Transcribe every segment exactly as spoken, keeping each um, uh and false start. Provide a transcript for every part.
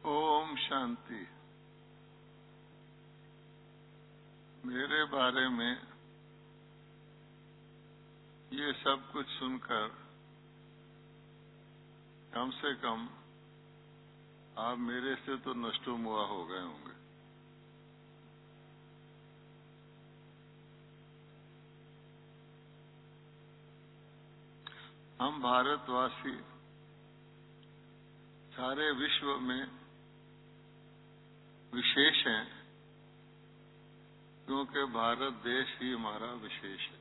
ओम शांति। मेरे बारे में ये सब कुछ सुनकर कम से कम आप मेरे से तो नष्टोमुआ हो गए होंगे। हम भारतवासी सारे विश्व में विशेष हैं, क्योंकि भारत देश ही हमारा विशेष है।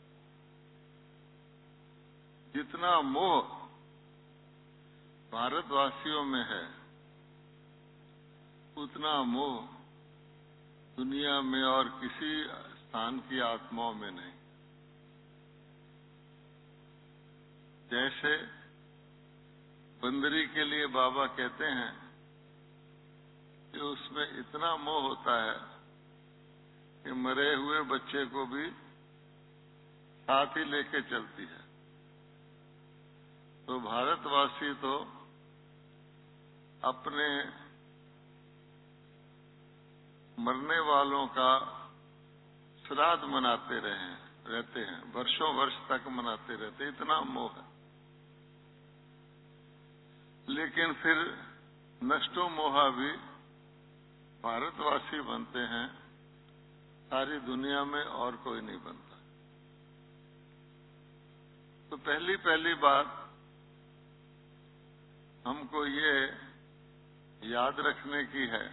जितना मोह भारतवासियों में है, उतना मोह दुनिया में और किसी स्थान की आत्माओं में नहीं। जैसे बंदरी के लिए बाबा कहते हैं कि उसमें इतना मोह होता है कि मरे हुए बच्चे को भी साथ ही लेके चलती है। तो भारतवासी तो अपने मरने वालों का श्राद्ध मनाते रहे रहते हैं, वर्षों वर्ष तक मनाते रहते, इतना मोह है। लेकिन फिर नष्टो मोहा भी भारतवासी बनते हैं, सारी दुनिया में और कोई नहीं बनता। तो पहली पहली बात हमको ये याद रखने की है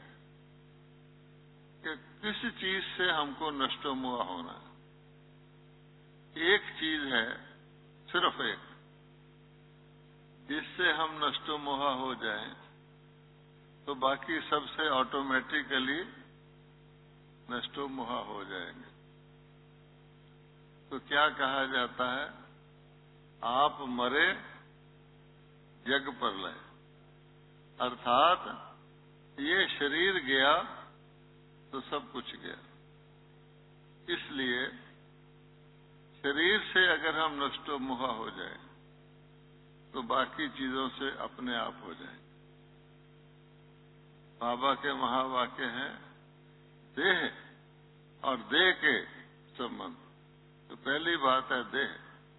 कि किस चीज से हमको नष्टोमुआ होना है। एक चीज है, सिर्फ एक, जिससे हम नष्टोमुआ हो जाएं तो बाकी सबसे ऑटोमेटिकली नष्टोमुआ हो जाएंगे। तो क्या कहा जाता है, आप मरे जग पर लय, अर्थात ये शरीर गया तो सब कुछ गया। इसलिए शरीर से अगर हम नष्टोमुआ हो जाए तो बाकी चीजों से अपने आप हो जाए। बाबा के महावाक्य हैं, देह और देह के संबंध। तो पहली बात है देह।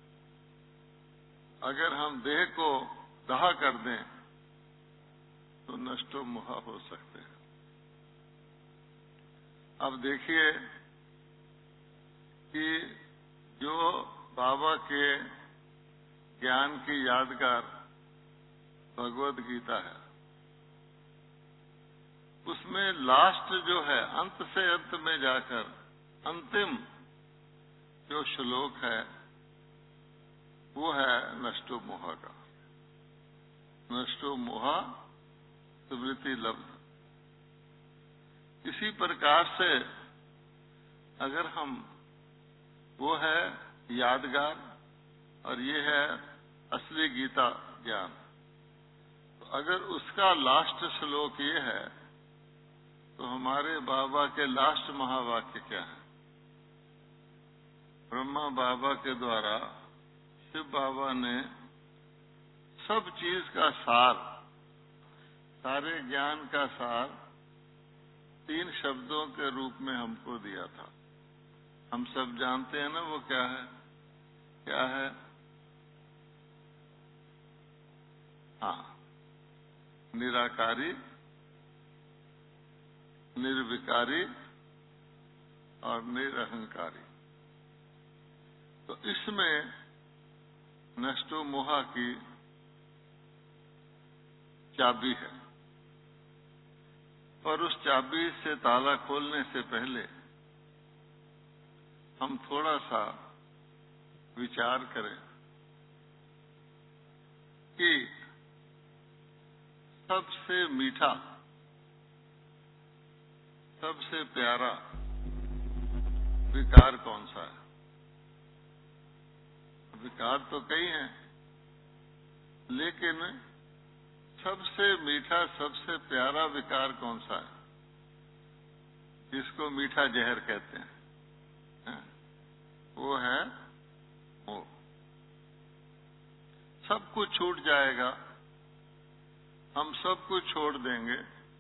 अगर हम देह को दाह कर दें तो नष्टोमुआ हो सकते हैं। अब देखिए कि जो बाबा के ज्ञान की यादगार भगवद गीता है, उसमें लास्ट जो है, अंत से अंत में जाकर अंतिम जो श्लोक है वो है नष्टोमुआ का। नष्टोमुआ स्मृति लब्ध। इसी प्रकार से अगर हम, वो है यादगार और ये है असली गीता ज्ञान, तो अगर उसका लास्ट श्लोक ये है तो हमारे बाबा के लास्ट महावाक्य क्या है? ब्रह्मा बाबा के द्वारा शिव बाबा ने सब चीज का सार, सारे ज्ञान का सार तीन शब्दों के रूप में हमको दिया था। हम सब जानते हैं ना वो क्या है? क्या है? हाँ, निराकारी, निर्विकारी और निरहंकारी। तो इसमें नष्टोमुआ की चाबी है। और उस चाबी से ताला खोलने से पहले हम थोड़ा सा विचार करें कि सबसे मीठा, सबसे प्यारा विकार कौन सा है? विकार तो कई हैं, लेकिन सबसे मीठा, सबसे प्यारा विकार कौन सा है? जिसको मीठा जहर कहते हैं, है? वो है मोह। सब कुछ छूट जाएगा, हम सब कुछ छोड़ देंगे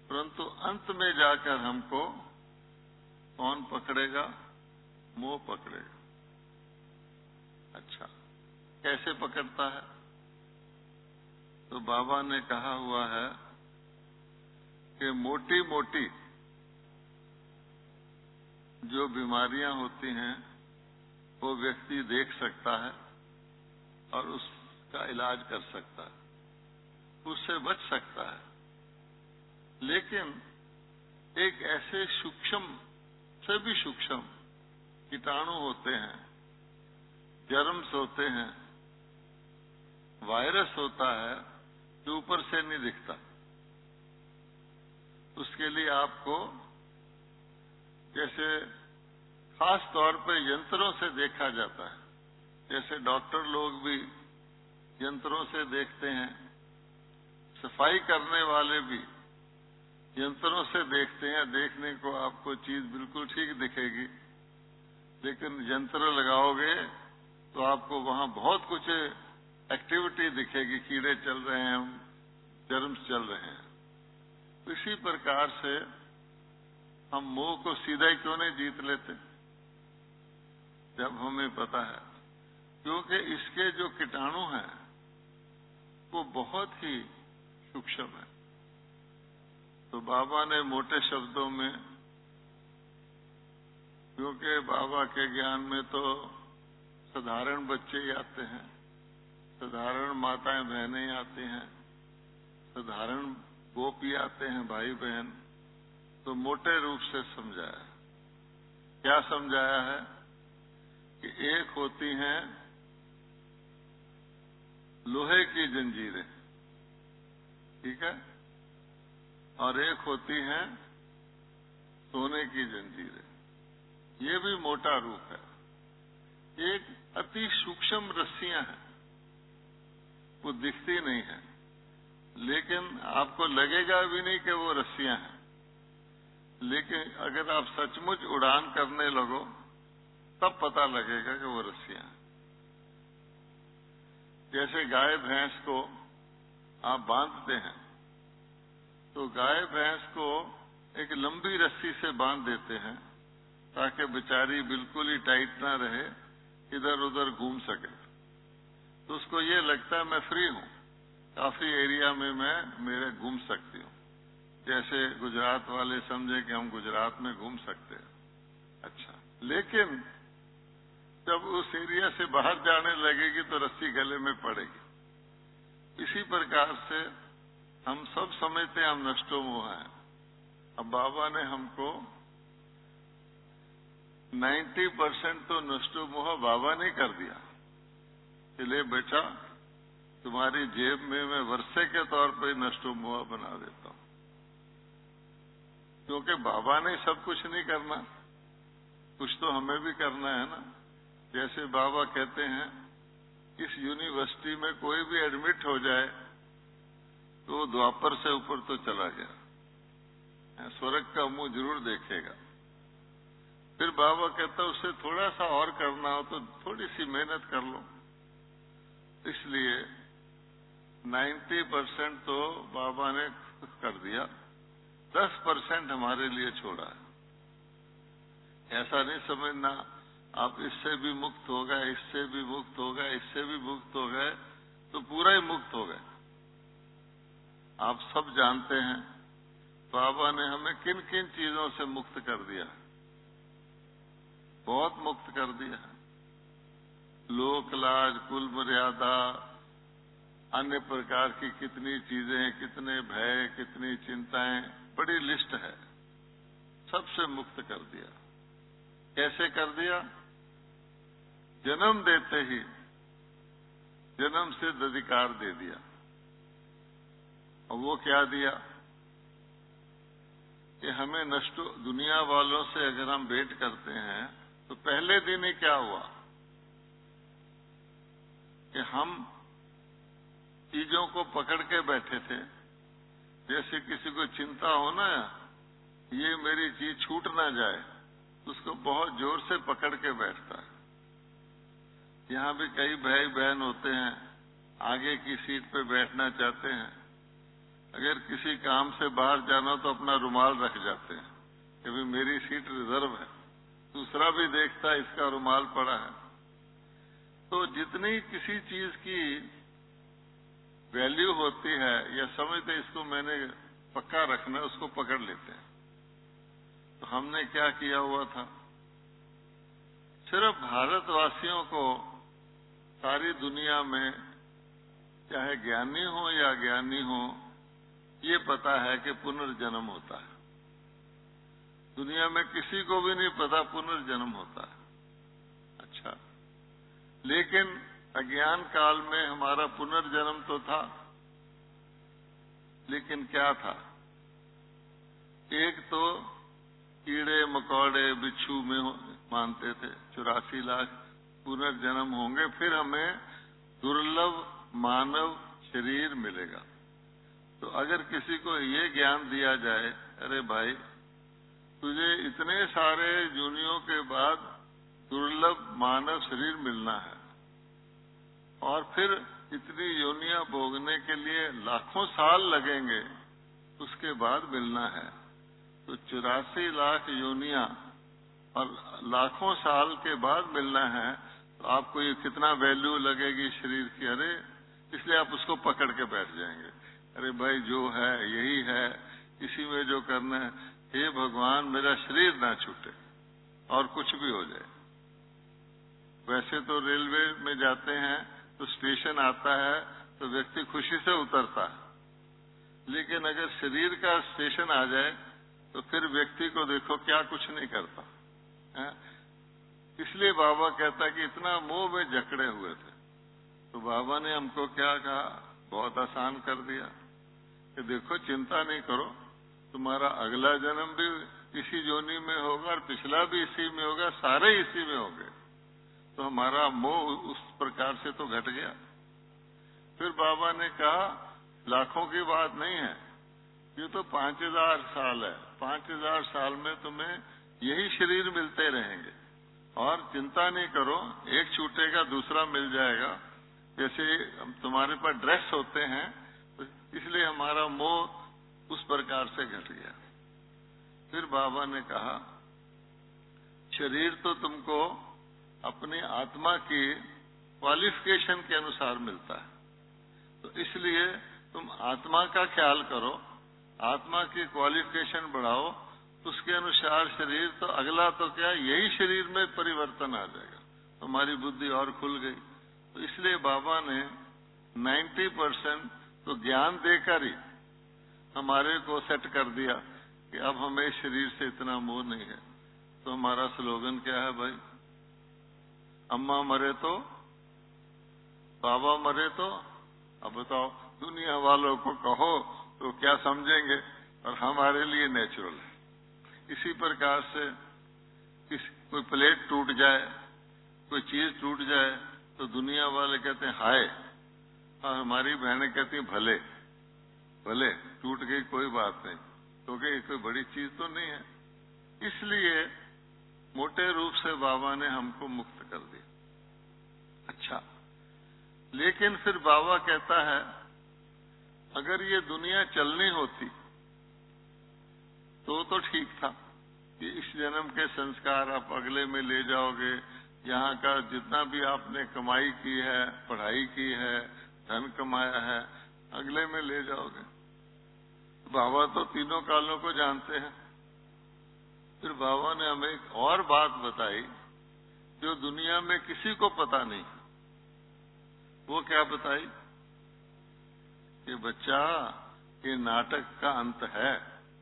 परंतु अंत में जाकर हमको कौन पकड़ेगा? मोह पकड़ेगा। अच्छा, कैसे पकड़ता है? तो बाबा ने कहा हुआ है कि मोटी मोटी जो बीमारियां होती हैं वो व्यक्ति देख सकता है और उसका इलाज कर सकता है, उससे बच सकता है। लेकिन एक ऐसे सूक्ष्म से भी सूक्ष्म कीटाणु होते हैं, जर्म्स होते हैं, वायरस होता है जो ऊपर से नहीं दिखता। उसके लिए आपको जैसे खास तौर पे यंत्रों से देखा जाता है, जैसे डॉक्टर लोग भी यंत्रों से देखते हैं, सफाई करने वाले भी यंत्रों से देखते हैं। देखने को आपको चीज बिल्कुल ठीक दिखेगी, लेकिन यंत्र लगाओगे तो आपको वहां बहुत कुछ एक्टिविटी दिखेगी, कीड़े चल रहे हैं, जर्म्स चल रहे हैं। इसी प्रकार से हम मोह को सीधा ही क्यों नहीं जीत लेते जब हमें पता है? क्योंकि इसके जो कीटाणु हैं वो बहुत ही सूक्ष्म है। तो बाबा ने मोटे शब्दों में, क्योंकि बाबा के ज्ञान में तो साधारण बच्चे ही आते हैं, साधारण माताएं बहनें आती हैं, साधारण गोपी आते हैं, भाई बहन। तो मोटे रूप से समझाया। क्या समझाया है? कि एक होती हैं लोहे की जंजीरें, ठीक है, और एक होती हैं सोने की जंजीरें। ये भी मोटा रूप है। एक अति सूक्ष्म रस्सियां हैं, वो दिखती नहीं है, लेकिन आपको लगेगा भी नहीं कि वो रस्सियां हैं। लेकिन अगर आप सचमुच उड़ान करने लगो तब पता लगेगा कि वो रस्सियां हैं। जैसे गाय भैंस को आप बांधते हैं तो गाय भैंस को एक लंबी रस्सी से बांध देते हैं ताकि बेचारी बिल्कुल ही टाइट ना रहे, इधर उधर घूम सके। तो उसको ये लगता है मैं फ्री हूं, काफी एरिया में मैं मेरे घूम सकती हूं। जैसे गुजरात वाले समझे कि हम गुजरात में घूम सकते हैं। अच्छा, लेकिन जब उस एरिया से बाहर जाने लगेगी तो रस्सी गले में पड़ेगी। इसी प्रकार से हम सब समझते हैं हम नष्टो मोह हैं। अब बाबा ने हमको नब्बे परसेंट तो नष्टो मोह बाबा ने कर दिया कि ले बेटा तुम्हारी जेब में मैं वर्षे के तौर पर नष्टो मोह बना देता हूं। क्योंकि बाबा ने सब कुछ नहीं करना, कुछ तो हमें भी करना है ना। जैसे बाबा कहते हैं इस यूनिवर्सिटी में कोई भी एडमिट हो जाए तो द्वापर से ऊपर तो चला गया, स्वर्ग का मुंह जरूर देखेगा। फिर बाबा कहता उससे थोड़ा सा और करना हो तो थोड़ी सी मेहनत कर लो। इसलिए नब्बे परसेंट तो बाबा ने कर दिया, दस परसेंट हमारे लिए छोड़ा है। ऐसा नहीं समझना आप इससे भी मुक्त हो गए, इससे भी मुक्त हो गए, इससे भी मुक्त हो गए तो पूरा ही मुक्त हो गए। आप सब जानते हैं बाबा ने हमें किन किन चीजों से मुक्त कर दिया, बहुत मुक्त कर दिया है। लोक लाज, कुल मर्यादा, अन्य प्रकार की कितनी चीजें, कितने भय, कितनी चिंताएं, बड़ी लिस्ट है। सबसे मुक्त कर दिया। कैसे कर दिया? जन्म देते ही जन्म सिद्ध अधिकार दे दिया। और वो क्या दिया कि हमें नष्ट दुनिया वालों से अगर हम भेंट करते हैं तो पहले दिन ही क्या हुआ कि हम चीजों को पकड़ के बैठे थे। जैसे किसी को चिंता हो ना, ये मेरी चीज छूट ना जाए, उसको बहुत जोर से पकड़ के बैठता है। यहां भी कई भाई बहन होते हैं, आगे की सीट पे बैठना चाहते हैं, अगर किसी काम से बाहर जाना तो अपना रुमाल रख जाते हैं कि भाई मेरी सीट रिजर्व है, दूसरा भी देखता है इसका रुमाल पड़ा है। तो जितनी किसी चीज की वैल्यू होती है या समझते इसको मैंने पक्का रखना, उसको पकड़ लेते हैं। तो हमने क्या किया हुआ था, सिर्फ भारतवासियों को सारी दुनिया में चाहे ज्ञानी हो या अज्ञानी हो ये पता है कि पुनर्जन्म होता है। दुनिया में किसी को भी नहीं पता पुनर्जन्म होता है। अच्छा, लेकिन अज्ञान काल में हमारा पुनर्जन्म तो था, लेकिन क्या था, एक तो कीड़े मकोड़े बिच्छू में मानते थे चौरासी लाख पुनर्जन्म होंगे, फिर हमें दुर्लभ मानव शरीर मिलेगा। तो अगर किसी को ये ज्ञान दिया जाए, अरे भाई तुझे इतने सारे जूनियों के बाद दुर्लभ मानव शरीर मिलना है और फिर इतनी योनियां भोगने के लिए लाखों साल लगेंगे, उसके बाद मिलना है, तो चौरासी लाख योनियां और लाखों साल के बाद मिलना है, तो आपको ये कितना वैल्यू लगेगी शरीर की। अरे इसलिए आप उसको पकड़ के बैठ जाएंगे, अरे भाई जो है यही है, इसी में जो करना है, हे भगवान मेरा शरीर ना छूटे और कुछ भी हो जाए। वैसे तो रेलवे में जाते हैं तो स्टेशन आता है तो व्यक्ति खुशी से उतरता है, लेकिन अगर शरीर का स्टेशन आ जाए तो फिर व्यक्ति को देखो क्या कुछ नहीं करता है। इसलिए बाबा कहता है कि इतना मोह में जकड़े हुए थे। तो बाबा ने हमको क्या कहा, बहुत आसान कर दिया कि देखो चिंता नहीं करो, तुम्हारा अगला जन्म भी इसी जोनी में होगा और पिछला भी इसी में होगा, सारे इसी में होंगे। तो हमारा मोह उस प्रकार से तो घट गया। फिर बाबा ने कहा लाखों की बात नहीं है, ये तो पांच हजार साल है, पांच हजार साल में तुम्हें यही शरीर मिलते रहेंगे और चिंता नहीं करो, एक छूटेगा दूसरा मिल जाएगा। जैसे तुम्हारे पास ड्रेस होते हैं, तो इसलिए हमारा मोह उस प्रकार से घट गया। फिर बाबा ने कहा शरीर तो तुमको अपनी आत्मा की क्वालिफिकेशन के अनुसार मिलता है, तो इसलिए तुम आत्मा का ख्याल करो, आत्मा की क्वालिफिकेशन बढ़ाओ, उसके अनुसार शरीर तो अगला तो क्या यही शरीर में परिवर्तन आ जाएगा। हमारी बुद्धि और खुल गई। तो इसलिए बाबा ने नब्बे परसेंट तो ज्ञान देकर ही हमारे को सेट कर दिया कि अब हमें शरीर से इतना मोह नहीं है। तो हमारा स्लोगन क्या है भाई, अम्मा मरे तो बाबा मरे तो। अब बताओ दुनिया वालों को कहो तो क्या समझेंगे, और हमारे लिए नेचुरल है। इसी प्रकार से किसी कोई प्लेट टूट जाए, कोई चीज टूट जाए तो दुनिया वाले कहते हैं हाय, और हमारी बहनें कहती हैं भले भले टूट गई कोई बात नहीं, क्योंकि ये कोई बड़ी चीज तो नहीं है। इसलिए मोटे रूप से बाबा ने हमको मुक्त कर दिया। अच्छा, लेकिन फिर बाबा कहता है अगर ये दुनिया चलनी होती तो तो ठीक था कि इस जन्म के संस्कार आप अगले में ले जाओगे, यहाँ का जितना भी आपने कमाई की है, पढ़ाई की है, धन कमाया है, अगले में ले जाओगे। बाबा तो तीनों कालों को जानते हैं। फिर बाबा ने हमें एक और बात बताई जो दुनिया में किसी को पता नहीं। वो क्या बताई कि बच्चा ये नाटक का अंत है,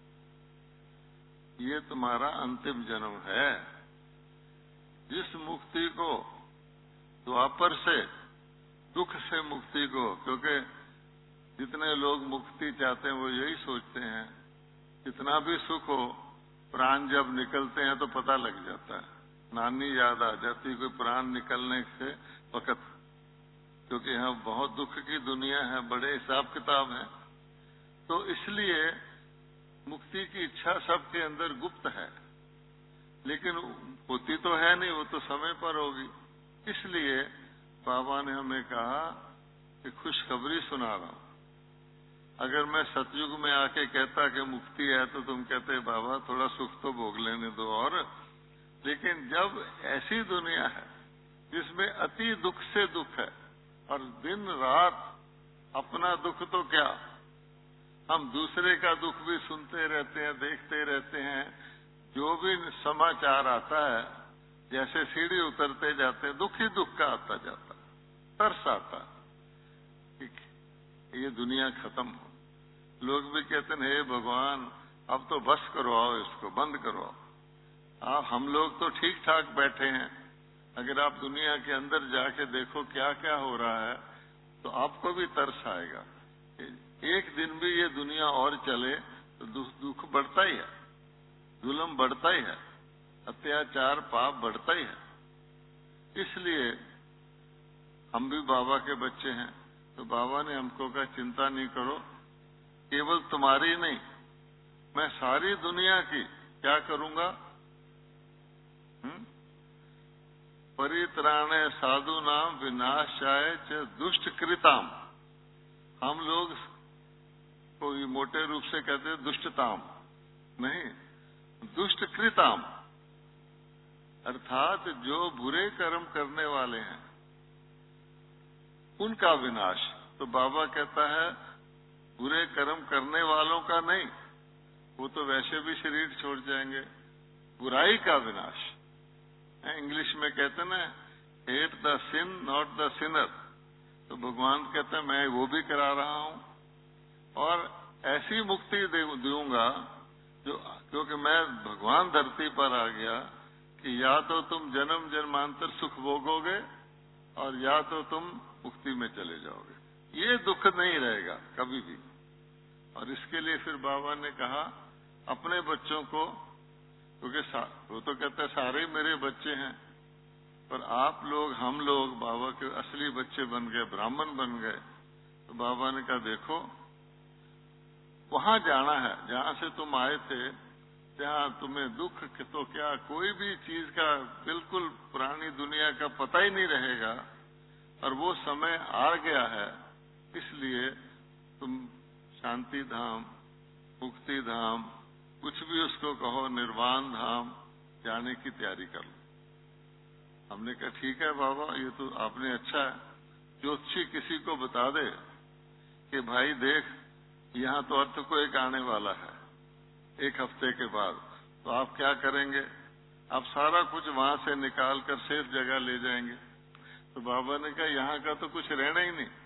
ये तुम्हारा अंतिम जन्म है। जिस मुक्ति को द्वापर से दुख से मुक्ति को, क्योंकि जितने लोग मुक्ति चाहते हैं वो यही सोचते हैं कितना भी सुख हो, प्राण जब निकलते हैं तो पता लग जाता है, नानी याद आ जाती कोई प्राण निकलने से वक्त, क्योंकि यहाँ बहुत दुख की दुनिया है, बड़े हिसाब किताब हैं। तो इसलिए मुक्ति की इच्छा सबके अंदर गुप्त है, लेकिन होती तो है नहीं, वो तो समय पर होगी। इसलिए बाबा ने हमें कहा कि खुशखबरी सुना रहा हूं, अगर मैं सतयुग में आके कहता कि मुक्ति है तो तुम कहते बाबा थोड़ा सुख तो भोग लेने दो। और लेकिन जब ऐसी दुनिया है जिसमें अति दुख से दुख है और दिन रात अपना दुख तो क्या, हम दूसरे का दुख भी सुनते रहते हैं, देखते रहते हैं। जो भी समाचार आता है जैसे सीढ़ी उतरते जाते हैं दुख ही दुख का आता जाता, तरस आता कि ये दुनिया खत्म हो। लोग भी कहते हैं हे भगवान अब तो बस करो, आओ इसको बंद करो। आप हम लोग तो ठीक ठाक बैठे हैं, अगर आप दुनिया के अंदर जाके देखो क्या क्या हो रहा है तो आपको भी तरस आएगा। एक दिन भी ये दुनिया और चले तो दुख बढ़ता ही है, जुल्म बढ़ता ही है, अत्याचार पाप बढ़ता ही है। इसलिए हम भी बाबा के बच्चे हैं तो बाबा ने हमको कहा चिंता नहीं करो, केवल तुम्हारी नहीं मैं सारी दुनिया की क्या करूंगा, परित्राणे साधु नाम विनाशाय च दुष्ट कृताम। हम लोग कोई मोटे रूप से कहते हैं दुष्टताम नहीं, दुष्ट कृताम अर्थात जो बुरे कर्म करने वाले हैं उनका विनाश। तो बाबा कहता है बुरे कर्म करने वालों का नहीं, वो तो वैसे भी शरीर छोड़ जाएंगे, बुराई का विनाश। इंग्लिश में कहते हैं ना hate the sin not the sinner, तो भगवान कहते हैं मैं वो भी करा रहा हूं और ऐसी मुक्ति दूंगा जो, क्योंकि मैं भगवान धरती पर आ गया कि या तो तुम जन्म जन्मांतर सुख भोगोगे और या तो तुम मुक्ति में चले जाओगे, ये दुख नहीं रहेगा कभी भी। और इसके लिए फिर बाबा ने कहा अपने बच्चों को, क्योंकि वो तो कहते हैं सारे मेरे बच्चे हैं, पर आप लोग हम लोग बाबा के असली बच्चे बन गए, ब्राह्मण बन गए। तो बाबा ने कहा देखो वहां जाना है जहां से तुम आए थे, जहां तुम्हें दुख तो क्या कोई भी चीज का बिल्कुल पुरानी दुनिया का पता ही नहीं रहेगा, और वो समय आ गया है। इसलिए तुम शांति धाम, मुक्ति धाम, कुछ भी उसको कहो, निर्वाण धाम जाने की तैयारी कर लो। हमने कहा ठीक है बाबा, ये तो आपने अच्छा है। ज्योतिषी किसी को बता दे कि भाई देख यहाँ तो अर्थ को एक आने वाला है एक हफ्ते के बाद, तो आप क्या करेंगे? आप सारा कुछ वहां से निकाल कर सेफ जगह ले जाएंगे। तो बाबा ने कहा यहाँ का तो कुछ रहना ही नहीं,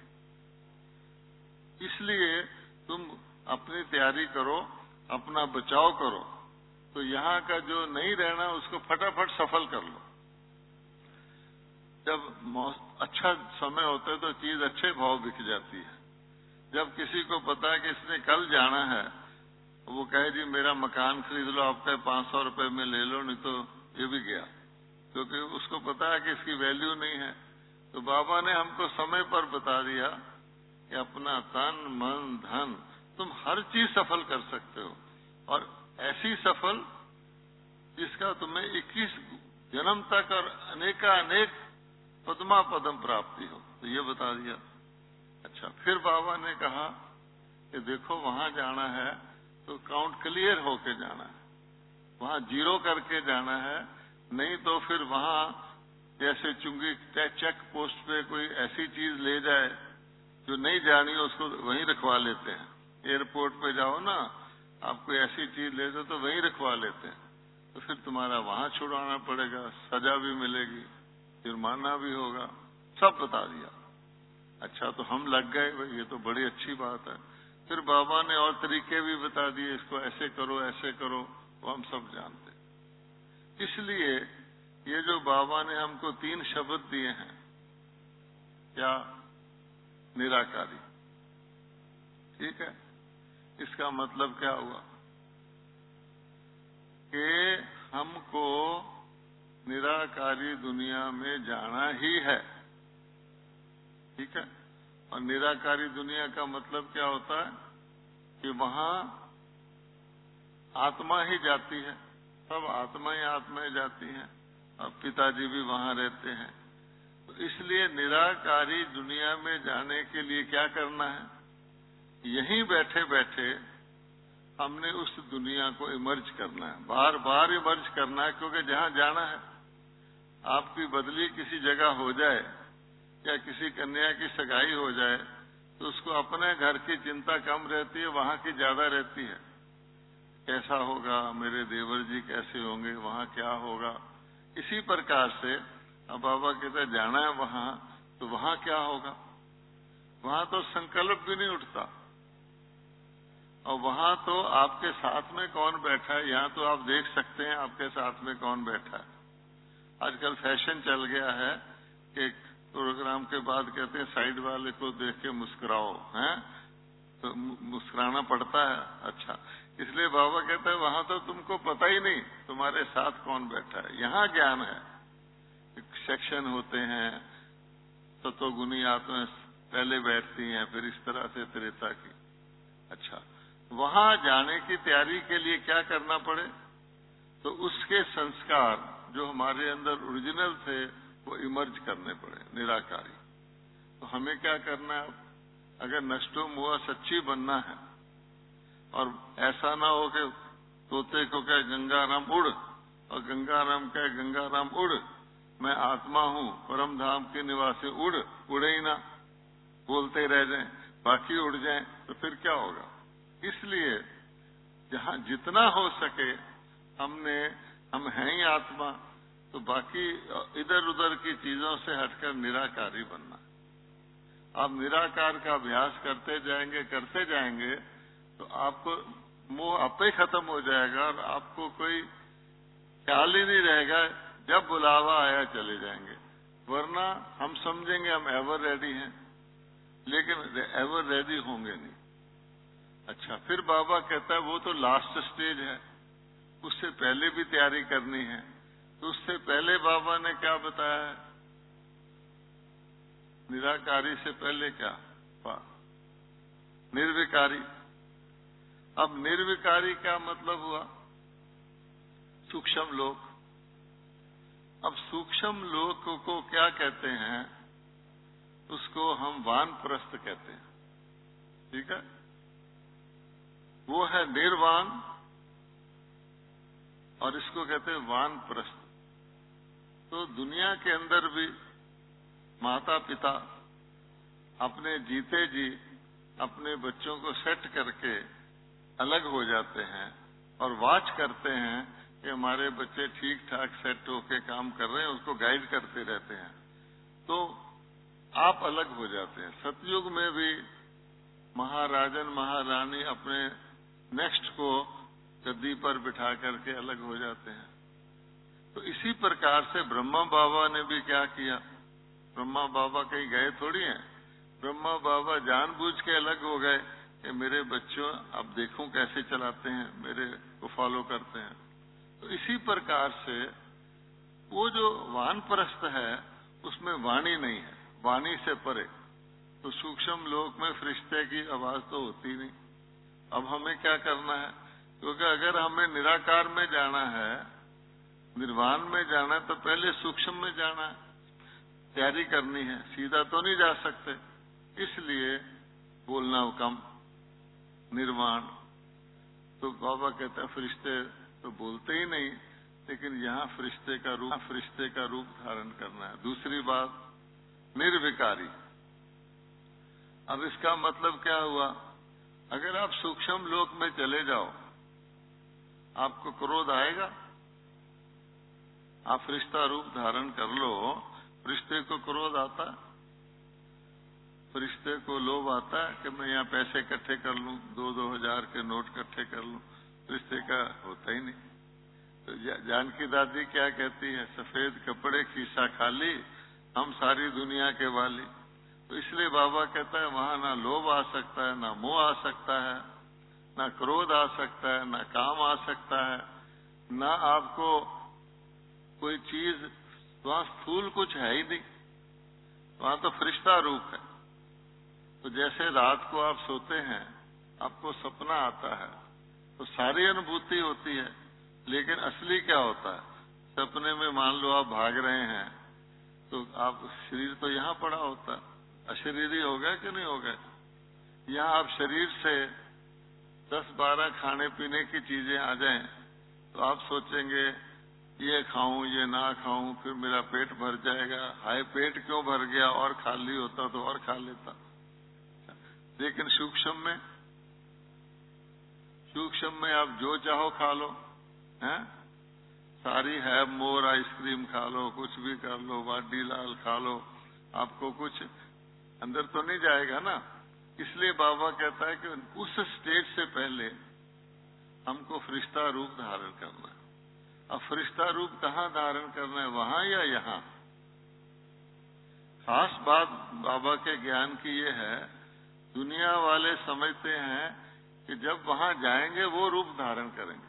इसलिए तुम अपनी तैयारी करो, अपना बचाव करो। तो यहाँ का जो नहीं रहना उसको फटाफट सफल कर लो। जब अच्छा समय होता है तो चीज अच्छे भाव बिक जाती है। जब किसी को पता है कि इसने कल जाना है, वो कहे जी मेरा मकान खरीद लो, आपका पांच सौ रुपए में ले लो, नहीं तो ये भी गया, क्योंकि उसको पता है कि इसकी वैल्यू नहीं है। तो बाबा ने हमको समय पर बता दिया कि अपना तन मन धन तुम हर चीज सफल कर सकते हो, और ऐसी सफल जिसका तुम्हें इक्कीस जन्म तक और अनेका अनेक पद्मा पदम प्राप्ति हो। तो ये बता दिया। अच्छा, फिर बाबा ने कहा कि देखो वहां जाना है तो काउंट क्लियर होके जाना है, वहां जीरो करके जाना है, नहीं तो फिर वहां जैसे चुंगी चेक पोस्ट पे कोई ऐसी चीज ले जाए जो नहीं जानी हो, उसको वहीं रखवा लेते हैं। एयरपोर्ट पे जाओ ना, आप कोई ऐसी चीज ले जाओ तो वहीं रखवा लेते हैं, तो फिर तुम्हारा वहां छुड़ाना पड़ेगा, सजा भी मिलेगी, जुर्माना भी होगा, सब बता दिया। अच्छा, तो हम लग गए, ये तो बड़ी अच्छी बात है। फिर बाबा ने और तरीके भी बता दिए, इसको ऐसे करो ऐसे करो, वो हम सब जानते। इसलिए ये जो बाबा ने हमको तीन शब्द दिए हैं, क्या? निराकारी। ठीक है, इसका मतलब क्या हुआ कि हमको निराकारी दुनिया में जाना ही है। ठीक है, और निराकारी दुनिया का मतलब क्या होता है कि वहां आत्मा ही जाती है, सब आत्मा ही आत्मा ही जाती हैं, और पिताजी भी वहां रहते हैं। तो इसलिए निराकारी दुनिया में जाने के लिए क्या करना है यहीं बैठे बैठे हमने उस दुनिया को इमर्ज करना है, बार बार इमर्ज करना है, क्योंकि जहां जाना है, आपकी बदली किसी जगह हो जाए या किसी कन्या की सगाई हो जाए तो उसको अपने घर की चिंता कम रहती है, वहां की ज्यादा रहती है। कैसा होगा, मेरे देवर जी कैसे होंगे, वहां क्या होगा। इसी प्रकार से अब बाबा कहते जाना है वहां, तो वहां क्या होगा। वहां तो संकल्प भी नहीं उठता, और वहां तो आपके साथ में कौन बैठा है, यहाँ तो आप देख सकते हैं आपके साथ में कौन बैठा है। आजकल फैशन चल गया है कि प्रोग्राम के बाद कहते हैं साइड वाले को देख के मुस्कुराओ, हैं, तो मुस्कुराना पड़ता है। अच्छा, इसलिए बाबा कहते हैं वहां तो तुमको पता ही नहीं तुम्हारे साथ कौन बैठा है। यहाँ ज्ञान है, सेक्शन होते हैं, सतोगुनी आत्माएं पहले बैठती हैं, फिर इस तरह से त्रेता की। अच्छा, वहां जाने की तैयारी के लिए क्या करना पड़े, तो उसके संस्कार जो हमारे अंदर ओरिजिनल थे वो इमर्ज करने पड़े, निराकारी। तो हमें क्या करना है, अगर नष्टो मोह सच्ची बनना है, और ऐसा ना हो कि तोते को कहे गंगाराम उड़ और गंगाराम कहे गंगाराम उड़, मैं आत्मा हूं परम धाम के निवासी, उड़ उड़े ही ना, बोलते रह जाएं, बाकी उड़ जाएं, तो फिर क्या होगा। इसलिए जहां जितना हो सके हमने, हम हैं ही आत्मा, तो बाकी इधर उधर की चीजों से हटकर निराकारी बनना। आप निराकार का अभ्यास करते जाएंगे करते जाएंगे तो आपको मोह आपे ही खत्म हो जाएगा, और आपको कोई ख्याल ही नहीं रहेगा, जब बुलावा आया चले जाएंगे। वरना हम समझेंगे हम एवर रेडी हैं, लेकिन एवर रेडी होंगे नहीं। अच्छा, फिर बाबा कहता है वो तो लास्ट स्टेज है, उससे पहले भी तैयारी करनी है। तो उससे पहले बाबा ने क्या बताया है, निराकारी से पहले क्या, निर्विकारी। अब निर्विकारी क्या मतलब हुआ, सूक्ष्म लोक। अब सूक्ष्म लोक को क्या कहते हैं, उसको हम वानप्रस्थ कहते हैं, ठीक है। वो है निर्वाण, और इसको कहते हैं वानप्रस्थ। तो दुनिया के अंदर भी माता पिता अपने जीते जी अपने बच्चों को सेट करके अलग हो जाते हैं और वाच करते हैं कि हमारे बच्चे ठीक ठाक सेट होके काम कर रहे हैं, उसको गाइड करते रहते हैं। तो आप अलग हो जाते हैं। सतयुग में भी महाराजन महारानी अपने नेक्स्ट को गद्दी पर बिठा करके अलग हो जाते हैं। तो इसी प्रकार से ब्रह्मा बाबा ने भी क्या किया, ब्रह्मा बाबा कहीं गए थोड़ी हैं, ब्रह्मा बाबा जानबूझ के अलग हो गए कि मेरे बच्चों अब देखूं कैसे चलाते हैं, मेरे को फॉलो करते हैं। तो इसी प्रकार से वो जो वानप्रस्थ है उसमें वाणी नहीं है, वाणी से परे। तो सूक्ष्म लोक में फरिश्ते की आवाज तो होती नहीं। अब हमें क्या करना है, क्योंकि अगर हमें निराकार में जाना है, निर्वाण में जाना है, तो पहले सूक्ष्म में जाना है, तैयारी करनी है, सीधा तो नहीं जा सकते। इसलिए बोलना कम, निर्वाण। तो बाबा कहते हैं फरिश्ते तो बोलते ही नहीं, लेकिन यहाँ फरिश्ते का रूप फरिश्ते का रूप धारण करना है। दूसरी बात, निर्विकारी। अब इसका मतलब क्या हुआ, अगर आप सूक्ष्म लोक में चले जाओ, आपको क्रोध आएगा, आप फरिश्ता रूप धारण कर लो, फरिश्ते को क्रोध आता है, फरिश्ते को लोभ आता है कि मैं यहाँ पैसे इकट्ठे कर लूं, दो दो हजार के नोट इकट्ठे कर लूं, फरिश्ते का होता ही नहीं। तो जानकी दादी क्या कहती है, सफेद कपड़े खीसा खाली, हम सारी दुनिया के वाली। तो इसलिए बाबा कहता है वहां ना लोभ आ सकता है, ना मोह आ सकता है, ना क्रोध आ सकता है, ना काम आ सकता है, ना आपको कोई चीज, वहां स्थूल कुछ है ही नहीं, वहां तो फरिश्ता रूप है। तो जैसे रात को आप सोते हैं, आपको सपना आता है, तो सारी अनुभूति होती है, लेकिन असली क्या होता है, सपने में मान लो आप भाग रहे हैं, तो आप शरीर तो यहाँ पड़ा होता है, अशरीरी हो गए कि नहीं हो गए। यहाँ आप शरीर से दस बारह खाने पीने की चीजें आ जाएं तो आप सोचेंगे ये खाऊं ये ना खाऊं, फिर मेरा पेट भर जाएगा। हाय, पेट क्यों भर गया, और खाली होता तो और खा लेता। लेकिन सूक्ष्म में सूक्ष्म में आप जो चाहो खा लो, हैं? सारी है मोर आइसक्रीम खा लो, कुछ भी कर लो, वाडीलाल खा लो, आपको कुछ अंदर तो नहीं जाएगा ना। इसलिए बाबा कहता है कि उस स्टेज से पहले हमको फरिश्ता रूप धारण करना है। अब फरिश्ता रूप कहाँ धारण करना है, वहां या यहाँ? खास बात बाबा के ज्ञान की ये है, दुनिया वाले समझते हैं कि जब वहां जाएंगे वो रूप धारण करेंगे।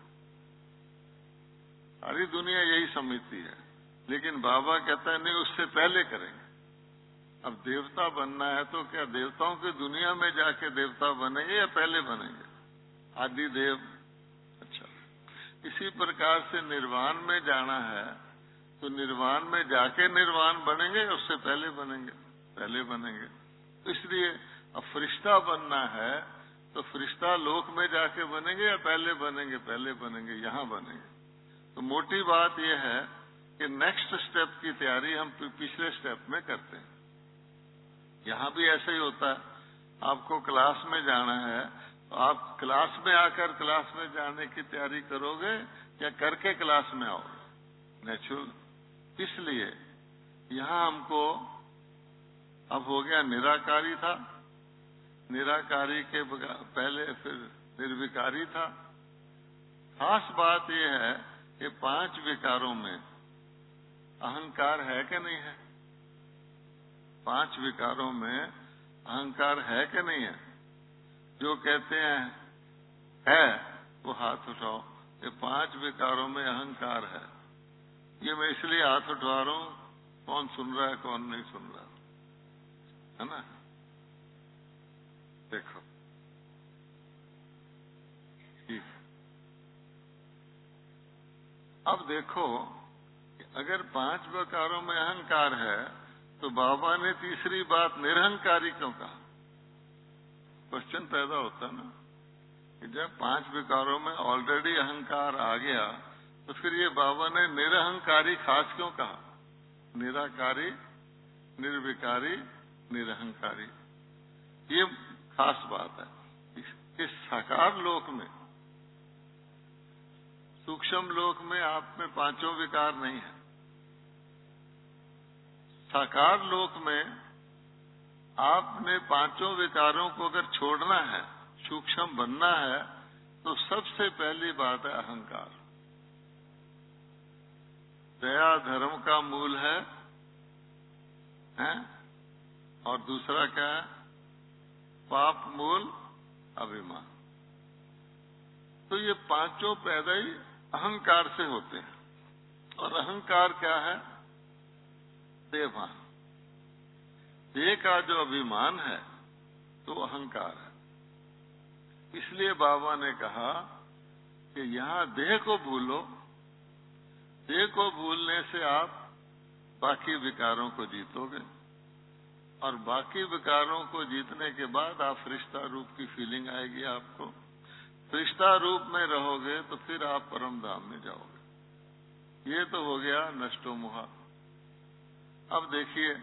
सारी दुनिया यही समझती है, लेकिन बाबा कहता है नहीं, उससे पहले करेंगे। अब देवता बनना है तो क्या देवताओं की दुनिया में जाके देवता बनेंगे या पहले बनेंगे? आदि देव। अच्छा, इसी प्रकार से निर्वाण में जाना है तो निर्वाण में जाके निर्वाण बनेंगे, उससे पहले बनेंगे? पहले बनेंगे। तो इसलिए अब फरिश्ता बनना है तो फरिश्ता लोक में जाके बनेंगे या पहले बनेंगे? पहले बनेंगे, यहाँ बनेंगे। तो मोटी बात यह है कि नेक्स्ट स्टेप की तैयारी हम पिछले स्टेप में करते हैं। यहाँ भी ऐसा ही होता है, आपको क्लास में जाना है तो आप क्लास में आकर क्लास में जाने की तैयारी करोगे या करके क्लास में आओगे? नेचुरल। इसलिए यहाँ हमको अब हो गया निराकारी था, निराकारी के पहले फिर निर्विकारी था। खास बात यह है कि पांच विकारों में अहंकार है कि नहीं है? पांच विकारों में अहंकार है कि नहीं है? जो कहते हैं है वो हाथ उठाओ। ये पांच विकारों में अहंकार है। ये मैं इसलिए हाथ उठा रहा हूं, कौन सुन रहा है कौन नहीं सुन रहा है ना। देखो ठीक, अब देखो अगर पांच विकारों में अहंकार है तो बाबा ने तीसरी बात निरहंकारी क्यों कहा? क्वेश्चन पैदा होता ना कि जब पांच विकारों में ऑलरेडी अहंकार आ गया तो फिर ये बाबा ने निरहंकारी खास क्यों कहा? निराकारी, निर्विकारी, निरहंकारी, ये खास बात है। इस साकार लोक में, सूक्ष्म लोक में आप में पांचों विकार नहीं है। साकार लोक में आपने पांचों विकारों को अगर छोड़ना है, सूक्ष्म बनना है, तो सबसे पहली बात है अहंकार। दया धर्म का मूल है, हैं? और दूसरा क्या है? पाप मूल अभिमान। तो ये पांचों पैदा ही अहंकार से होते हैं। और अहंकार क्या है? देहभान। देह का जो अभिमान है तो अहंकार है। इसलिए बाबा ने कहा कि यहां देह को भूलो। देह को भूलने से आप बाकी विकारों को जीतोगे, और बाकी विकारों को जीतने के बाद आप फरिश्ता रूप की फीलिंग आएगी आपको। फरिश्ता रूप में रहोगे तो फिर आप परम धाम में जाओगे। ये तो हो गया नष्टो मोहा। अब देखिए,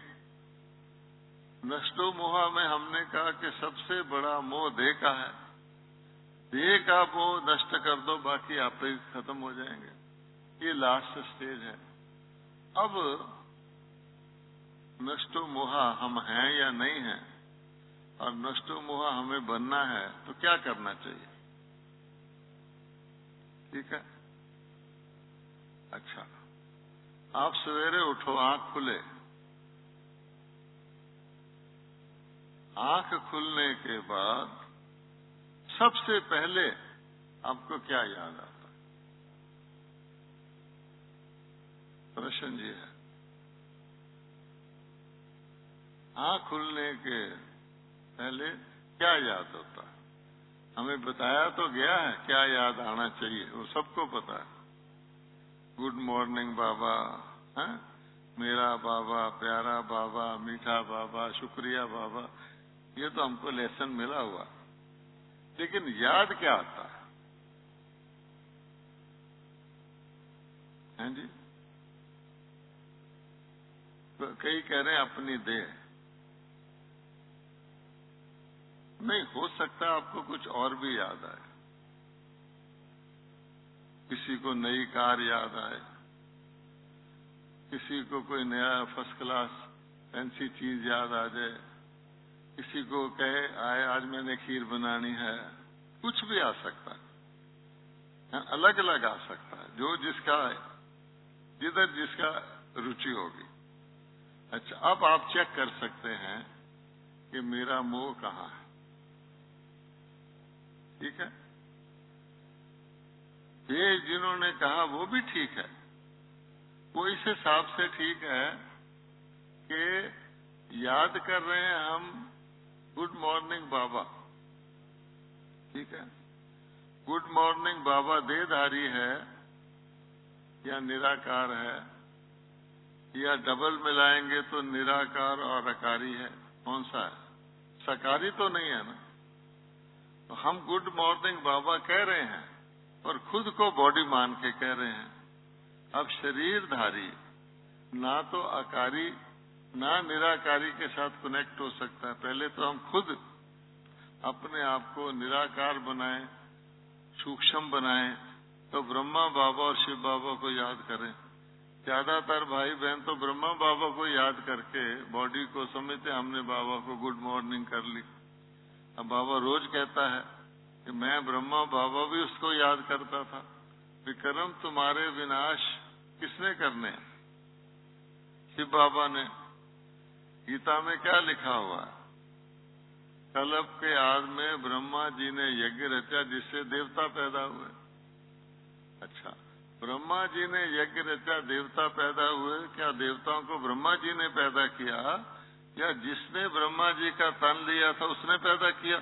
नष्टो मोहा में हमने कहा कि सबसे बड़ा मोह देह का है। देह का मोह नष्ट कर दो, बाकी आप ही खत्म हो जाएंगे। ये लास्ट स्टेज है। अब नष्टो मोहा हम हैं या नहीं हैं, और नष्टो मोहा हमें बनना है तो क्या करना चाहिए? ठीक है, अच्छा, आप सवेरे उठो, आंख खुले। आंख खुलने के बाद सबसे पहले आपको क्या याद आता है? प्रश्न जी है। आंख खुलने के पहले क्या याद होता है? हमें बताया तो गया है क्या याद आना चाहिए, वो सबको पता है। गुड मॉर्निंग बाबा, है? मेरा बाबा, प्यारा बाबा, मीठा बाबा, शुक्रिया बाबा, ये तो हमको लेसन मिला हुआ, लेकिन याद क्या आता है? हैं जी? तो कई कह रहे हैं अपनी देह। नहीं, हो सकता आपको कुछ और भी याद आए। किसी को नई कार याद आए, किसी को कोई नया फर्स्ट क्लास फैंसी चीज याद आ जाए, किसी को कहे आए आज मैंने खीर बनानी है, कुछ भी आ सकता है, अलग अलग आ सकता है, जो जिसका जिधर जिसका रुचि होगी। अच्छा, अब आप चेक कर सकते हैं कि मेरा मोह कहाँ है। ठीक है, ये जिन्होंने कहा वो भी ठीक है, वो इस हिसाब से ठीक है कि याद कर रहे हैं हम गुड मॉर्निंग बाबा। ठीक है, गुड मॉर्निंग बाबा देहधारी है या निराकार है, या डबल मिलाएंगे तो निराकार और अकारी है? कौन सा है? सकारी तो नहीं है ना। तो हम गुड मॉर्निंग बाबा कह रहे हैं और खुद को बॉडी मान के कह रहे हैं। अब शरीरधारी ना तो अकारी ना निराकारी के साथ कनेक्ट हो सकता है। पहले तो हम खुद अपने आप को निराकार बनाएं, सूक्ष्म बनाएं, तो ब्रह्मा बाबा और शिव बाबा को याद करें। ज्यादातर भाई बहन तो ब्रह्मा बाबा को याद करके बॉडी को समझते हमने बाबा को गुड मॉर्निंग कर ली। अब बाबा रोज कहता है कि मैं ब्रह्मा बाबा भी उसको याद करता था। विक्रम तुम्हारे विनाश किसने करने हैं? शिव बाबा ने। गीता में क्या लिखा हुआ है? कल्प के आदि में ब्रह्मा जी ने यज्ञ रचा जिससे देवता पैदा हुए। अच्छा, ब्रह्मा जी ने यज्ञ रचा, देवता पैदा हुए। क्या देवताओं को ब्रह्मा जी ने पैदा किया या जिसने ब्रह्मा जी का तन लिया था उसने पैदा किया?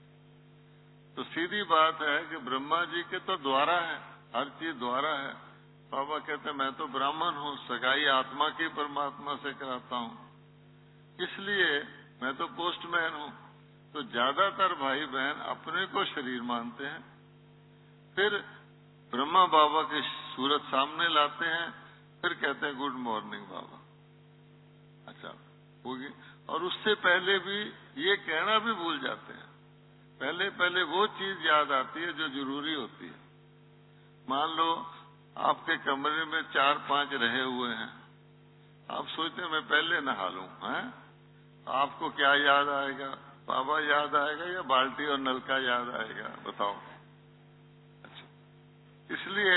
तो सीधी बात है कि ब्रह्मा जी के तो द्वारा है, हर चीज द्वारा है। बाबा कहते मैं तो ब्राह्मण हूँ, सगाई आत्मा की परमात्मा से कराता हूँ, इसलिए मैं तो पोस्टमैन हूँ। तो ज्यादातर भाई बहन अपने को शरीर मानते हैं, फिर ब्रह्मा बाबा की सूरत सामने लाते हैं, फिर कहते हैं गुड मॉर्निंग बाबा। अच्छा होगी। और उससे पहले भी ये कहना भी भूल जाते हैं। पहले पहले वो चीज याद आती है जो जरूरी होती है। मान लो आपके कमरे में चार पांच रहे हुए हैं, आप सोचते हैं मैं पहले नहा लूं, हैं? आपको क्या याद आएगा? बाबा याद आएगा या बाल्टी और नलका याद आएगा? बताओ। अच्छा, इसलिए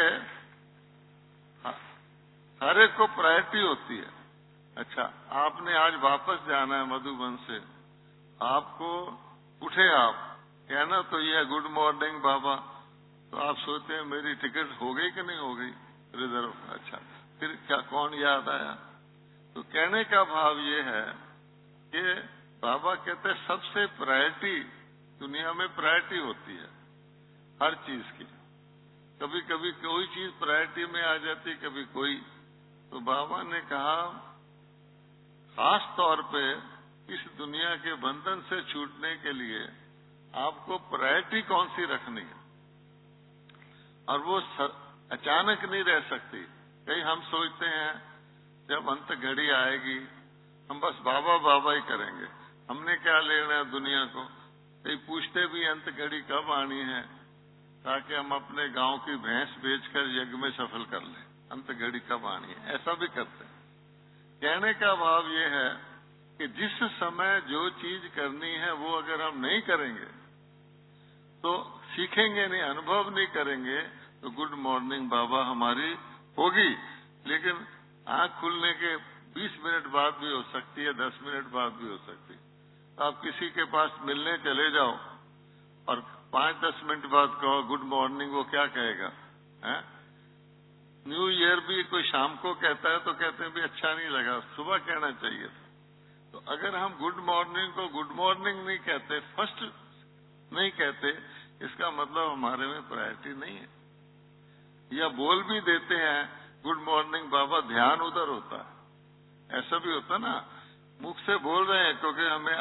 हर एक को प्रायोरिटी होती है। अच्छा, आपने आज वापस जाना है मधुबन से, आपको उठे आप कहना तो ये गुड मॉर्निंग बाबा, तो आप सोचते हैं मेरी टिकट हो गई कि नहीं हो गई रिजर्व? अच्छा, फिर क्या कौन याद आया? तो कहने का भाव ये है कि बाबा कहते हैं सबसे प्रायोरिटी दुनिया में प्रायोरिटी होती है हर चीज की। कभी कभी कोई चीज प्रायोरिटी में आ जाती, कभी कोई। तो बाबा ने कहा खास तौर पे इस दुनिया के बंधन से छूटने के लिए आपको प्रायोरिटी कौन सी रखनी है, और वो अचानक नहीं रह सकती। कहीं हम सोचते हैं जब अंत घड़ी आएगी हम बस बाबा बाबा ही करेंगे, हमने क्या लेना है दुनिया को। कहीं पूछते भी अंत घड़ी कब आनी है, ताकि हम अपने गांव की भैंस बेचकर यज्ञ में सफल कर लें। अंत घड़ी कब आनी है, ऐसा भी करते हैं। कहने का भाव ये है कि जिस समय जो चीज करनी है वो अगर हम नहीं करेंगे तो सीखेंगे नहीं, अनुभव नहीं करेंगे, तो गुड मॉर्निंग बाबा हमारी होगी, लेकिन आंख खुलने के बीस मिनट बाद भी हो सकती है, दस मिनट बाद भी हो सकती है। तो आप किसी के पास मिलने चले जाओ और पांच दस मिनट बाद कहो गुड मॉर्निंग, वो क्या कहेगा? है? न्यू ईयर भी कोई शाम को कहता है तो कहते हैं भी अच्छा नहीं लगा, सुबह कहना चाहिए था। तो अगर हम गुड मॉर्निंग को गुड मॉर्निंग नहीं कहते, फर्स्ट नहीं कहते, इसका मतलब हमारे में प्रायोरिटी नहीं है। या बोल भी देते हैं गुड मॉर्निंग बाबा, ध्यान उधर होता है। ऐसा भी होता ना, मुख से बोल रहे हैं क्योंकि हमें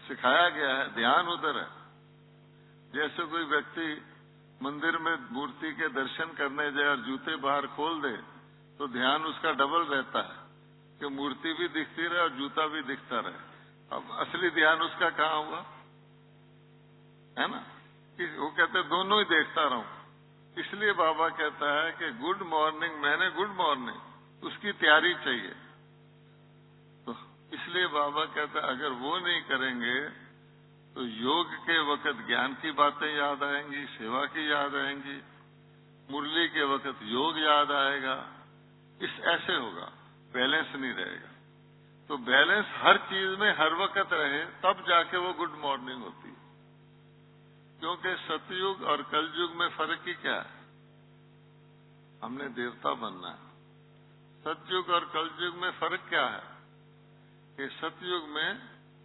सिखाया गया है, ध्यान उधर है। जैसे कोई व्यक्ति मंदिर में मूर्ति के दर्शन करने जाए और जूते बाहर खोल दे तो ध्यान उसका डबल रहता है कि मूर्ति भी दिखती रहे और जूता भी दिखता रहे। अब असली ध्यान उसका कहाँ हुआ, है ना, कि वो कहते दोनों ही देखता रहूं। इसलिए बाबा कहता है कि गुड मॉर्निंग मैंने गुड मॉर्निंग, उसकी तैयारी चाहिए। तो इसलिए बाबा कहता है अगर वो नहीं करेंगे तो योग के वक्त ज्ञान की बातें याद आएंगी, सेवा की याद आएंगी, मुरली के वक्त योग याद आएगा। इस ऐसे होगा, बैलेंस नहीं रहेगा। तो बैलेंस हर चीज में हर वक्त रहे तब जाके वो गुड मॉर्निंग होती है। क्योंकि सतयुग और कलयुग में फर्क ही क्या है, हमने देवता बनना है। सतयुग और कलयुग में फर्क क्या है कि सतयुग में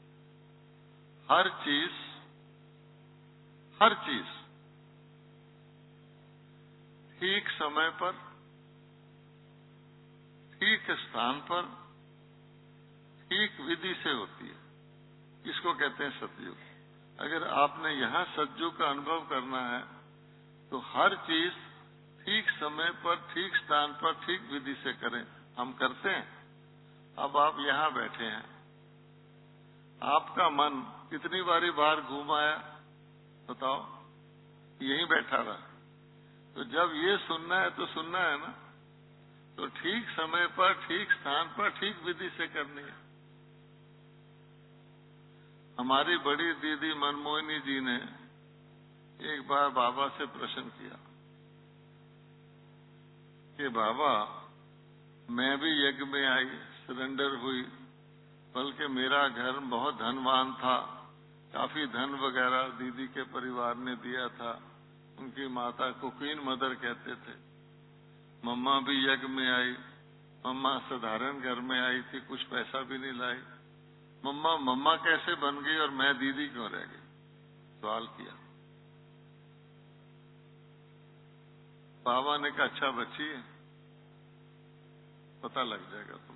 हर चीज हर चीज ठीक समय पर, ठीक स्थान पर, ठीक विधि से होती है। इसको कहते हैं सतयुग। अगर आपने यहां सतयुग का अनुभव करना है तो हर चीज ठीक समय पर, ठीक स्थान पर, ठीक विधि से करें। हम करते हैं। अब आप यहां बैठे हैं, आपका मन कितनी बारी बाहर घूम आया बताओ, यहीं बैठा रहा। तो जब ये सुनना है तो सुनना है ना, तो ठीक समय पर, ठीक स्थान पर, ठीक विधि से करनी है। हमारी बड़ी दीदी मनमोहिनी जी ने एक बार बाबा से प्रश्न किया कि बाबा मैं भी यज्ञ में आई, सरेंडर हुई, बल्कि मेरा घर बहुत धनवान था, काफी धन वगैरह दीदी के परिवार ने दिया था। उनकी माता को क्वीन मदर कहते थे। मम्मा भी यज्ञ में आई, मम्मा साधारण घर में आई थी, कुछ पैसा भी नहीं लाई। मम्मा मम्मा कैसे बन गई और मैं दीदी क्यों रह गई? सवाल किया। बाबा ने कहा अच्छा बच्ची, पता लग जाएगा तुम।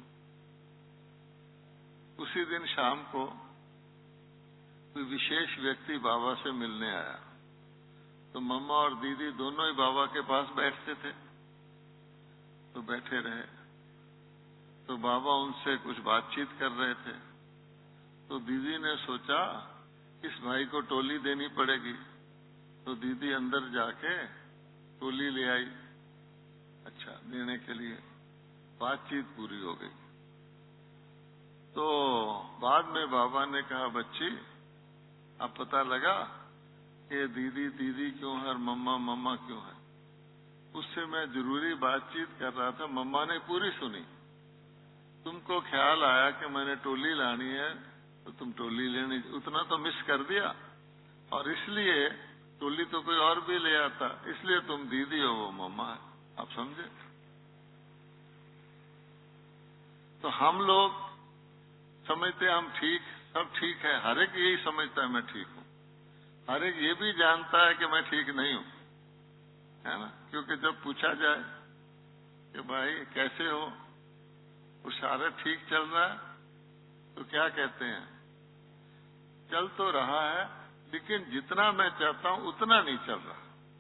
उसी दिन शाम को कोई विशेष व्यक्ति बाबा से मिलने आया, तो मम्मा और दीदी दोनों ही बाबा के पास बैठते थे। तो बैठे रहे, तो बाबा उनसे कुछ बातचीत कर रहे थे। तो दीदी ने सोचा इस भाई को टोली देनी पड़ेगी, तो दीदी अंदर जाके टोली ले आई, अच्छा देने के लिए। बातचीत पूरी हो गई। तो बाद में बाबा ने कहा बच्ची अब पता लगा कि दीदी दीदी क्यों है और मम्मा मम्मा क्यों है। उससे मैं जरूरी बातचीत कर रहा था, मम्मा ने पूरी सुनी। तुमको ख्याल आया कि मैंने टोली लानी है तो तुम टोली लेनी, उतना तो मिस कर दिया, और इसलिए टोली तो कोई और भी ले आता, इसलिए तुम दीदी हो वो मम्मा है। आप समझे? तो हम लोग समझते हम ठीक, सब ठीक है, हर एक यही समझता है मैं ठीक हूं। हर एक ये भी जानता है कि मैं ठीक नहीं हूं, है ना। क्योंकि जब पूछा जाए कि भाई कैसे हो, वो सारा ठीक चल रहा है, तो क्या कहते हैं, चल तो रहा है लेकिन जितना मैं चाहता हूं उतना नहीं चल रहा।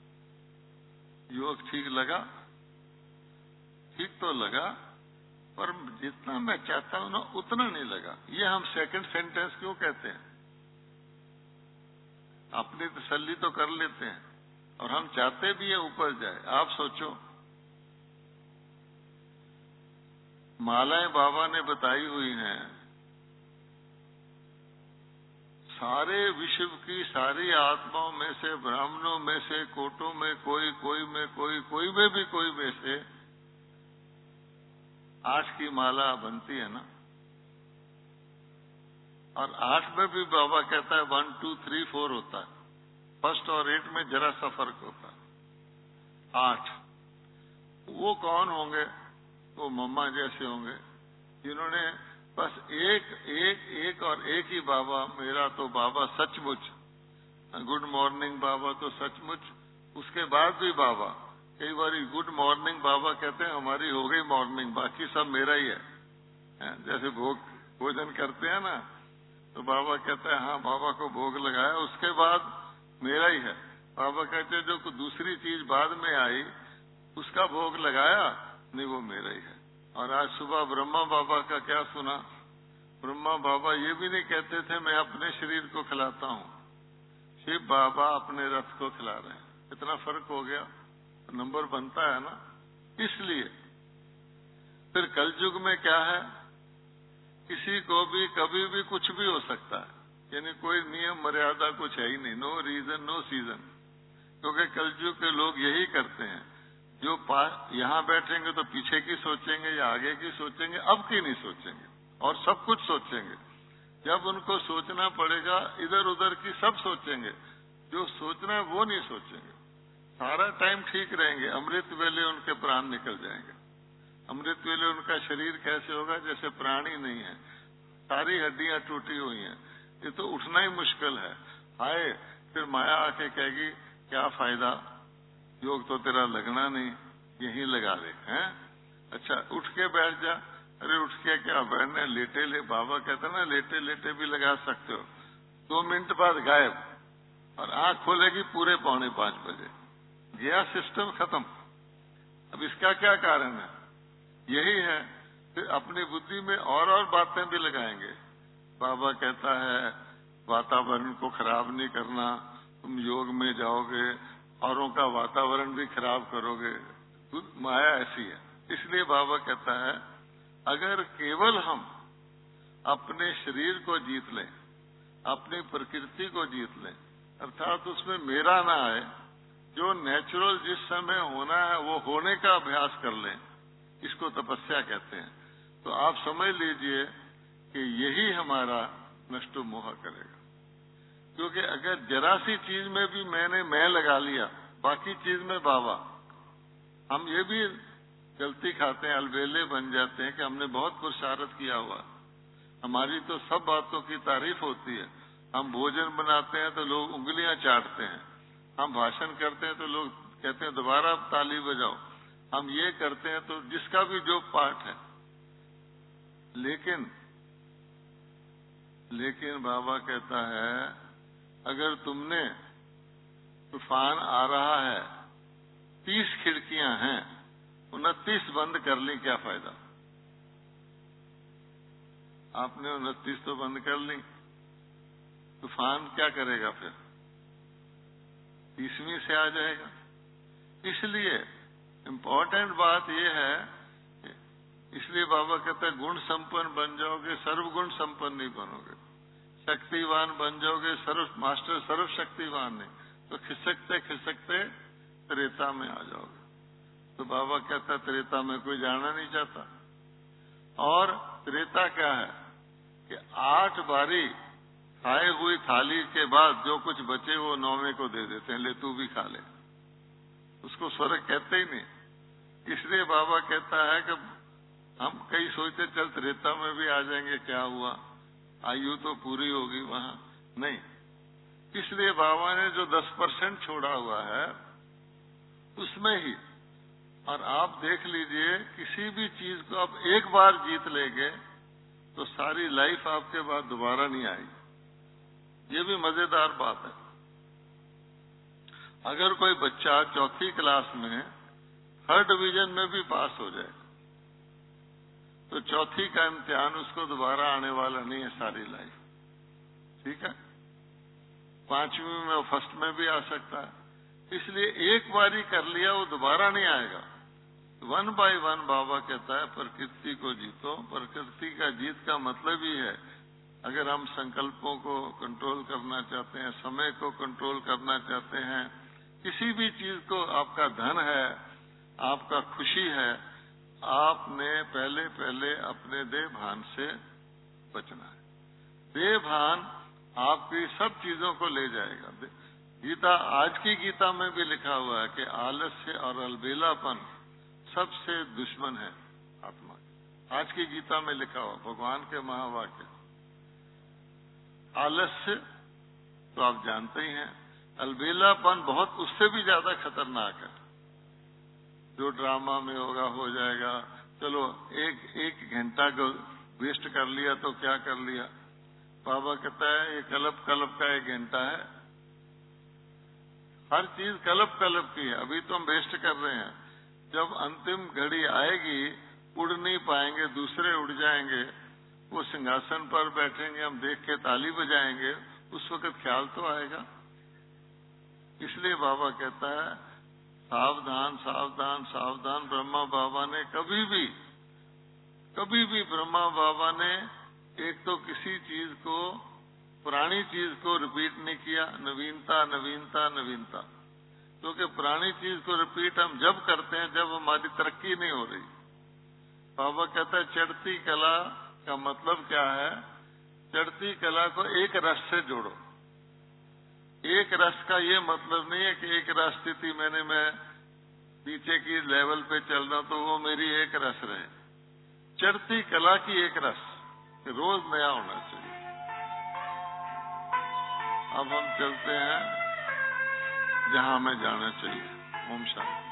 योग ठीक लगा, ठीक तो लगा, पर जितना मैं चाहता हूं ना उतना नहीं लगा। ये हम सेकंड सेंटेंस क्यों कहते हैं? अपनी तसल्ली तो कर लेते हैं और हम चाहते भी है ऊपर जाए। आप सोचो, मालाएं बाबा ने बताई हुई हैं, सारे विश्व की सारी आत्माओं में से, ब्राह्मणों में से, कोटों में कोई, कोई में कोई, कोई में भी कोई में से आठ की माला बनती है ना। और आठ में भी बाबा कहता है वन टू थ्री फोर होता है, फर्स्ट और एट में जरा सा फर्क होता है। आठ वो कौन होंगे? वो मम्मा जैसे होंगे जिन्होंने बस एक एक एक और एक ही बाबा, मेरा तो बाबा सचमुच, गुड मॉर्निंग बाबा तो सचमुच। उसके बाद भी बाबा कई बार गुड मॉर्निंग बाबा कहते हैं हमारी हो गई मॉर्निंग, बाकी सब मेरा ही है। जैसे भोग भोजन करते हैं ना, तो बाबा कहते हैं हाँ बाबा को भोग लगाया, उसके बाद मेरा ही है। बाबा कहते हैं जो दूसरी चीज बाद में आई उसका भोग लगाया नहीं, वो मेरा ही है। और आज सुबह ब्रह्मा बाबा का क्या सुना, ब्रह्मा बाबा ये भी नहीं कहते थे मैं अपने शरीर को खिलाता हूँ, शिव बाबा अपने रथ को खिला रहे हैं। इतना फर्क हो गया, नंबर बनता है ना। इसलिए फिर कलयुग में क्या है, किसी को भी कभी भी कुछ भी हो सकता है, यानी कोई नियम मर्यादा कुछ है ही नहीं, नो रीजन नो सीजन। क्योंकि कलयुग के लोग यही करते हैं, जो यहाँ बैठेंगे तो पीछे की सोचेंगे या आगे की सोचेंगे, अब की नहीं सोचेंगे और सब कुछ सोचेंगे। जब उनको सोचना पड़ेगा इधर उधर की सब सोचेंगे, जो सोचना है वो नहीं सोचेंगे। सारा टाइम ठीक रहेंगे, अमृत वेले उनके प्राण निकल जाएंगे। अमृत वेले उनका शरीर कैसे होगा, जैसे प्राणी नहीं है, सारी हड्डियां टूटी हुई हैं, ये तो उठना ही मुश्किल है। हाय, फिर माया आके कहेगी क्या फायदा, योग तो तेरा लगना नहीं, यहीं लगा दे हैं। अच्छा उठ के बैठ जा, अरे उठ के क्या बैठने, लेटे ले, बाबा कहते ना लेटे लेटे भी लगा सकते हो। दो मिनट बाद गायब, और आंख खोलेगी पूरे पौने पांच बजे, गया सिस्टम खत्म। अब इसका क्या कारण है, यही है। फिर अपनी बुद्धि में और और बातें भी लगाएंगे। बाबा कहता है वातावरण को खराब नहीं करना, तुम योग में जाओगे औरों का वातावरण भी खराब करोगे, माया ऐसी है। इसलिए बाबा कहता है अगर केवल हम अपने शरीर को जीत लें, अपनी प्रकृति को जीत लें, अर्थात उसमें मेरा ना आए, जो नेचुरल जिस समय होना है वो होने का अभ्यास कर लें, इसको तपस्या कहते हैं। तो आप समझ लीजिए कि यही हमारा नष्टो मोह करेगा। क्योंकि अगर जरा सी चीज में भी मैंने मैं लगा लिया, बाकी चीज में बाबा, हम ये भी गलती खाते हैं, अलबेले बन जाते हैं कि हमने बहुत पुरुषार्थ किया हुआ, हमारी तो सब बातों की तारीफ होती है। हम भोजन बनाते हैं तो लोग उंगलियां चाटते हैं, हम भाषण करते हैं तो लोग कहते हैं दोबारा ताली बजाओ, हम ये करते हैं तो जिसका भी जो पाठ है। लेकिन लेकिन बाबा कहता है अगर तुमने तूफान आ रहा है, तीस खिड़कियां हैं, उनतीस बंद कर ली, क्या फायदा। आपने उनतीस तो बंद कर ली, तूफान क्या करेगा फिर, तीसवीं से आ जाएगा। इसलिए इम्पोर्टेंट बात यह है, इसलिए बाबा कहते हैं गुण संपन्न बन जाओगे, सर्वगुण संपन्न नहीं बनोगे। शक्तिवान बन जाओगे, सर्व मास्टर सर्व शक्तिवान नहीं, तो खिसकते खिसकते त्रेता में आ जाओगे। तो बाबा कहता है त्रेता में कोई जाना नहीं चाहता। और त्रेता क्या है कि आठ बारी खाए हुई थाली के बाद जो कुछ बचे वो नौवे को दे देते हैं, ले तू भी खा ले, उसको स्वर्ग कहते ही नहीं। इसलिए बाबा कहता है कि हम कई सोचते चल त्रेता में भी आ जाएंगे, क्या हुआ, आयु तो पूरी होगी वहां, नहीं। इसलिए बाबा ने जो दस परसेंट छोड़ा हुआ है उसमें ही, और आप देख लीजिए किसी भी चीज को आप एक बार जीत लेंगे तो सारी लाइफ आपके बाद दोबारा नहीं आएगी। ये भी मजेदार बात है। अगर कोई बच्चा चौथी क्लास में थर्ड डिवीजन में भी पास हो जाए तो चौथी का इम्तिहान उसको दोबारा आने वाला नहीं है सारी लाइफ, ठीक है। पांचवी में और फर्स्ट में भी आ सकता है। इसलिए एक बारी कर लिया वो दोबारा नहीं आएगा। वन बाय वन बाबा कहता है प्रकृति को जीतो। प्रकृति का जीत का मतलब ही है अगर हम संकल्पों को कंट्रोल करना चाहते हैं, समय को कंट्रोल करना चाहते हैं, किसी भी चीज को, आपका धन है, आपका खुशी है, आपने पहले पहले अपने देह भान से बचना है। देह भान आपकी सब चीजों को ले जाएगा। गीता, आज की गीता में भी लिखा हुआ है कि आलस्य और अलबेलापन सबसे दुश्मन है आत्मा के। आज की गीता में लिखा हुआ भगवान के महावाक्य। आलस्य तो आप जानते ही हैं, अलबेलापन बहुत उससे भी ज्यादा खतरनाक है। जो ड्रामा में होगा हो जाएगा, चलो एक एक घंटा को वेस्ट कर लिया तो क्या कर लिया। बाबा कहता है ये कल्प कल्प का एक घंटा है, हर चीज कल्प कल्प की है। अभी तो हम वेस्ट कर रहे हैं, जब अंतिम घड़ी आएगी उड़ नहीं पाएंगे, दूसरे उड़ जाएंगे, वो सिंहासन पर बैठेंगे, हम देख के ताली बजाएंगे, उस वक्त ख्याल तो आएगा। इसलिए बाबा कहता है सावधान सावधान सावधान। ब्रह्मा बाबा ने कभी भी कभी भी ब्रह्मा बाबा ने एक तो किसी चीज को, पुरानी चीज को रिपीट नहीं किया। नवीनता नवीनता नवीनता, क्योंकि पुरानी चीज को रिपीट हम जब करते हैं जब हमारी तरक्की नहीं हो रही। बाबा कहता है चढ़ती कला का मतलब क्या है? चढ़ती कला को एक रस से जोड़ो। एक रस का ये मतलब नहीं है कि एक रस स्थिति मैंने मैं नीचे की लेवल पे चल रहा तो वो मेरी एक रस रहे। चढ़ती कला की एक रस रोज नया होना चाहिए। अब हम चलते हैं जहां हमें जाना चाहिए। ओम शांति।